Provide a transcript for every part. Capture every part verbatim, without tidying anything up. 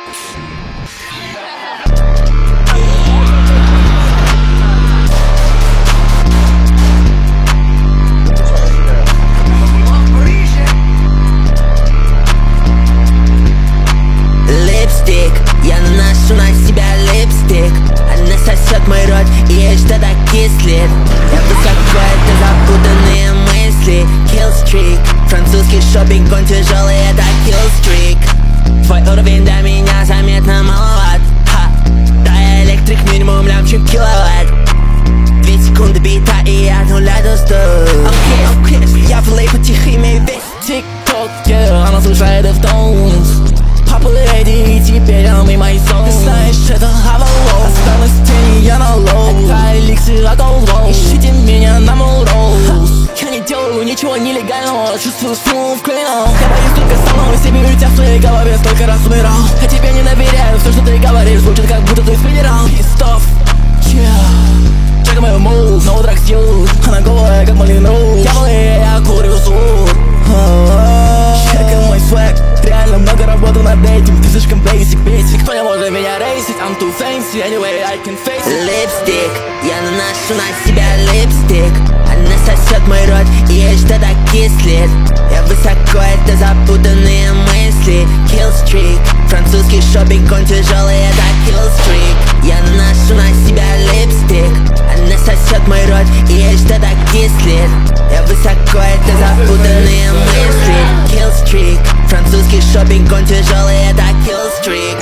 Липстик, я наношу на себя липстик. Она сосет мой рот, и ей что-то кислит. Я высоко, это запутанные мысли. Killstreak, французский шопинг, он тяжелый, это killstreak. Твой уровень для меня заметно маловат. Ха. Да, я электрик, минимум лямчик киловатт. Две секунды бита, и я от нуля до сто. I'm pissed, я в лейпу тихо имею весь тик-ток, yeah. Она слушает Deftones. Папа леди, и теперь он и мой сон. Ты знаешь, это Avalon. Останусь в тени, я на лоу. Это эликсир от Олвоу. Ищите меня на Мулроуз. Я не делаю ничего нелегального, чувствую смув клином. Я боюсь только самого себя, ведь я в своей голове столько раз умирал. Я тебя не доверяю, все, что ты говоришь, звучит как будто ты федерал. Pissed off, yeah. Чекай мой мув, no drugs use. Она голая, как Малин Роуз. Я болею, я курю суд. Чекай мой свэг. Реально много работы над этим, ты слишком basic, basic. Кто не может меня рейсить, I'm too fancy, anyway, I can face it. Липстик, я наношу на себя липстик. Она сосет мой рот, и ей что-то кислит. Я высоко, это запутанные мысли. Killstreak, французский шопинг, он тяжелый, это killstreak. Я наношу на себя липстик. Она сосет мой рот, и ей что-то кислит. Я высоко, это запутанные мысли. Killstreak, французский шопинг, он тяжелый, это killstreak.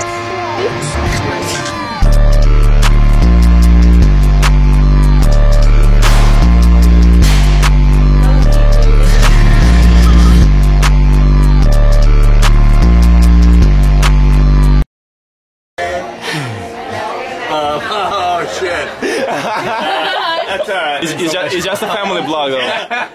Oh shit. That's alright. It's, it's, just, it's just a family blog though.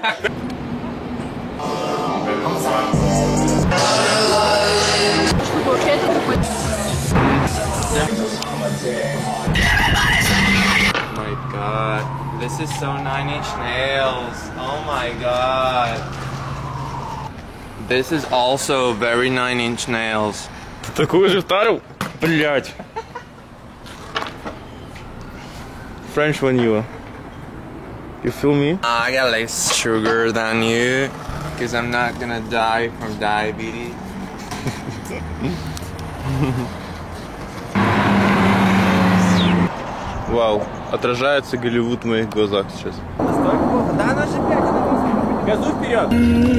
Oh my god, this is so Nine Inch Nails. Oh my god. This is also very Nine Inch Nails. Такую же вторую? Блять. French vanilla. You feel me? I got less sugar than you, because I'm not gonna die from diabetes. Вау, отражается Голливуд в моих глазах сейчас. Да, она же пять, газуй вперед!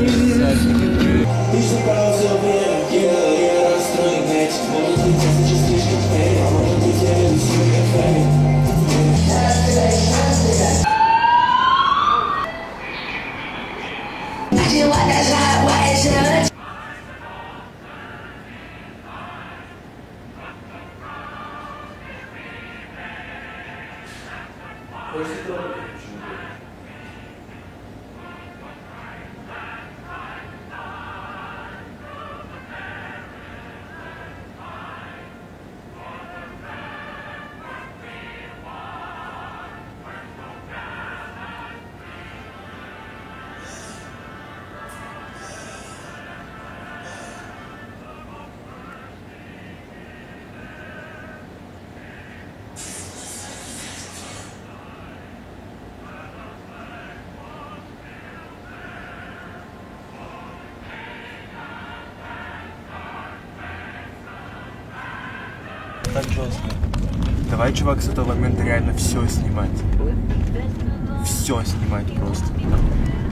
Так жестко. Давай, чувак, с этого момента реально все снимать. Все снимать просто.